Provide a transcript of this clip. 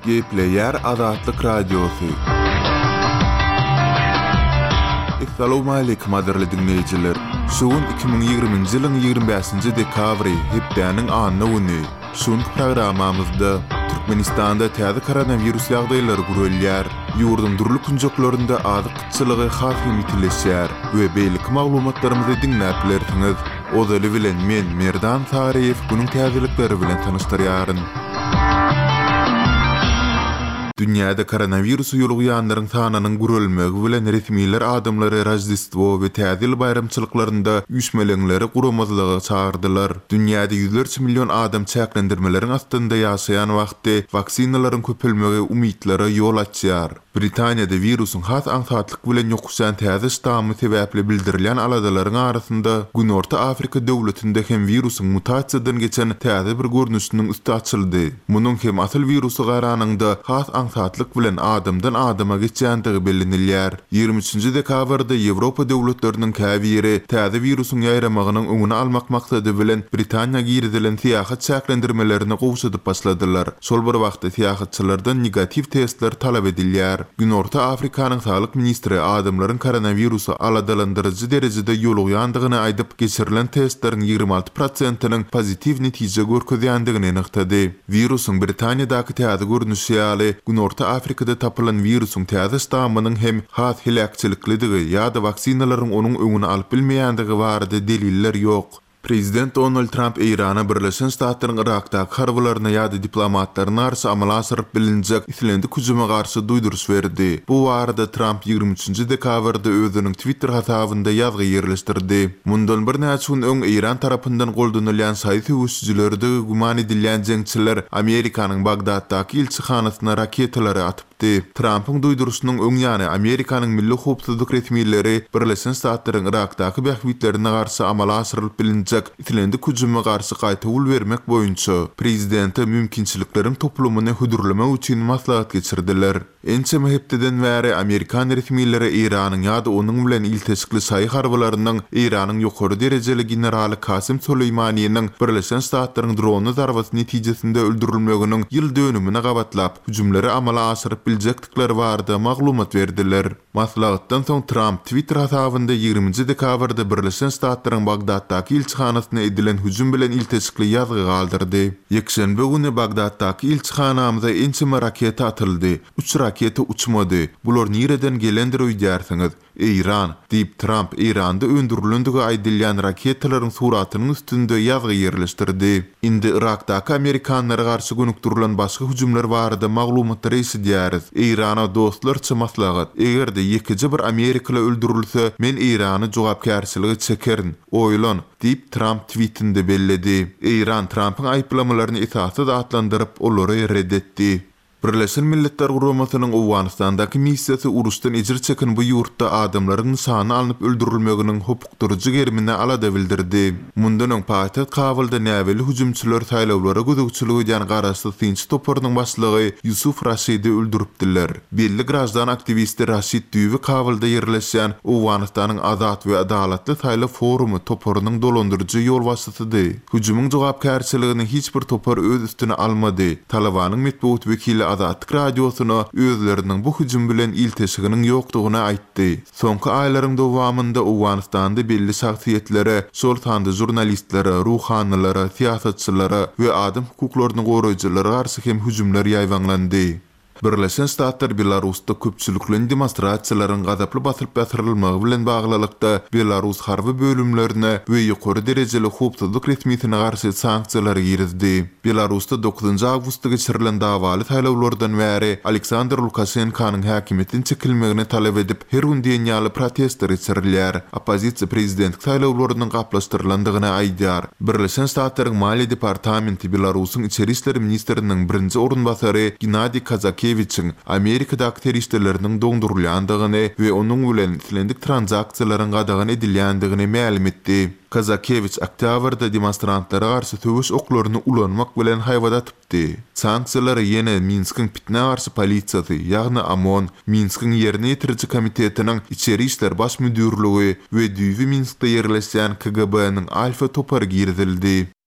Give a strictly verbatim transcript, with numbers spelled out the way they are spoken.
Gepleyer Azatlyk Radiosu. Assalamu alaykum aderli dinleyijiler. Şuun iki bin ýygrymynjy ýylyň ýygrimi beşinji dekabry hepdeniň anyny güni. Şuň programamyzda Türkmenistanda täze koronavirus ýagdaýlary görülýär. Ýurdun durly künjeklerinde azyk kıtçylygy hasy mitileşýär we beýlik maglumatlarymyzy dinläp bilersiňiz. Odaly bilen men Merdan Tariýew günüň täzelikleri bilen tanıştyrýaryn. Dünyada koronavirus ýolugýanlaryň sanynyň görülmegi bilen resmiler adamlary Rojdestvo we täze bayramçylyklarynda üýtmeleňleri guramazlygy çağırdylar. Dünyada yüzlerce milyon adam çäklendirmeleriň astynda ýaşaýan wagtda vaksinalaryň köpelmegi umytlary ýol açýar. Britaniýada virusyň has aňsatlyk bilen ýokuşan täze ştammy sebäpli bildirilen aladalaryň arasynda Günorta Afrika döwletinde hem virusyň mutasiýadan geçen täze bir görnüşiniň üstü açyldy. Munyň hem asl virusy garanyňda has aňsatlyk bilen adamdan adama geçýändigi bilinilýär. ýygrimi üçinji dekabrda Ýewropa döwletleriniň käbiri täze virusyň ýaýramagynyň öňüni almak maksady bilen Britaniýa girdilen syýahat çäklendirmelerini gowşadyp başladylar. Şol bir wagtda syýahatçylardan negativ testler talap edilýär. Günorta Afrikanyň saglyk ministri adamlaryň koronavirusy aladalandyrjy derejede ýolugýandygyny aýdyp geçirilen testleriň ýygrimi alty prosentynyň pozitiv netije görkezýändigini anyklady. Virusyň Britaniýadaky täze görnüşi ýaly Günorta Afrikada tapylan virusyň täze ştammynyň hem has helakçylyklydigi ýa-da vaksinalaryň onuň öňüni alyp bilmeýändigi barada deliller ýok. Prezident Donald Trump Irana Birleşen Ştatlaryň Irakdaky harbylaryna ýa-da diplomatlaryna garşy amala asyryp bilinjek islendik hüjuma garşy duýdurys berdi. Bu barada Trump ýygrimi üçinji dekabrda özüniň Twitter hasabynda ýazgy ýerleşdirdi. Mundan bir näçe gün öň Iran tarapyndan goldanylýan saýy hüjümlerde guman edilýän jeňçiler Amerikanyň Bagdaddaky ilçihanasyna raketalary atyp Trump'ın duýdurusynyň öň ýany Amerikanyň milli howpsuzlyk resmiýetleri Birleşen Ştatlaryň Irakdaky bähwitlerine garşy amala asyryp bilinjek itlendik hüjuma garşy gaýta ul bermek boýunça prezidente mümkinçilikleriň toplumyny hüdürlemek üçin maslahat geçirdiler. Ençe mehepdeden bäri Amerikan resmiýetleri Iranyň ýa-da onuň bilen ilteşikli saýy harbylarynyň Iranyň ýokary derejeli generaly Kasim Suleymanyň Birleşen Ştatlaryň drony zarbaty netijesinde öldürilmeginiň ýyl dönümine gabatlap hüjümleri amala asyryp biljekdikleri barada maglumat berdiler. Maslahatdan soň Trump Twitter hasabynda ýygrimiňji dekabrda Birleşen Ştatlaryň Bagdaddaky ilçihanasyna edilen hüjüm bilen ilteşikli ýazgy galdyrdy. Ýekşenbe güni Bagdaddaky ilçihanamyza ençe raketa atyldy. Üç raketa uçmady. Bular nireden gelendir öýdärsiňiz? İran, diýip Trump Iranda öndürilendigi aýdylýan raketalaryň suratynyň üstünde ýazgy ýerleşdirdi. Indi Irakdaky Amerikanlara garşy gönükdirilen başga hüjümler barada maglumatlar eşidýäris. Irana dostlarça maslahat. Egerde ýekiji bir Amerikaly öldürilse, men Irany jogapkärçiligi çekerin. Oýlan, diýip Trump tweetinde belledi. Iran Trump'yň aýplamalaryny esasy atlandyryp olary reddetdi. Birleşen Milletler Guramasynyň Awganistandaky missiýasy uruşdan ejir çeken bu ýurtda adamlaryň sany alınıp öldürilmeginiň hukukdurjy gerimine alada bildirdi. Mundan öň paýtaxt Kabulda näweli hüjümçiler saýlawlara gözükçüligi ýan garaşly Tinç toparynyň başlygy Yusuf Rashidi öldüripdiler. Belli grajdan aktivisti Rashid Düýbi Kabulda ýerleşýän Awganistanyň Azat we Adalatly saýlaw forumy toparynyň dolandyrjy ýol wasytydy. Hüjümüň jogapkärçiligini hiç bir topar öz üstüne almady. Talabanyň metbuat wekili Azatlyk Radiosyna özleriniň bu hüjüm bilen ilteşiginiň ýokdugyny aýtdy. Soňky aýlaryň dowamında Awganistanda belli şahsiýetlere, şol tanda jurnalistlere, ruhanylara, siýasatçylara we adam hukuklaryny goraýjylara garşy hem hüjümler ýaýwanlandy. Birleşen Ştatlar Belarusda köpçüliklen demonstrasiýalaryň gazaply basylyp bäsirilmegi bilen baglylykda Belarus harby bölümlerine we ýokary derejeli howpsuzlyk resmiýetine garşy sanksiýalar girizdi. Belarusda dokuzunji awgustda geçirilen dawaly saýlawlardan bäri Aleksandr Lukashenkanyň häkimetden çekilmegini talap edip her gün dünýäli protestler geçirilýär. Opozisiýa prezidentlik saýlawlarynyň gaplaşdyrlandygyny aýdýar. Birleşen Ştatlaryň Maliýe departamenti Belarusyň içeri işleri ministriniň birinji orunbasary Gennady Kazakevich Amerikadaky terroristleriniň doňdurulýandygyny we onuň bilen islendik transaksiýalaryň gadagan edilýändigini ma'lum etdi. Kazakevich oktýabrda demonstrantlara garşy töwüş oklaryny ulanmak bilen haýwada atypdy. Sanksiýalary ýene Minskiň pitne garşy polisiýasy, ýagny OMON, Minskiň ýerine ýetiriji komitetiniň içeri işler baş müdürligi we Düýbi Minskde ýerleşýän K G B-niň alfa topary girdildi.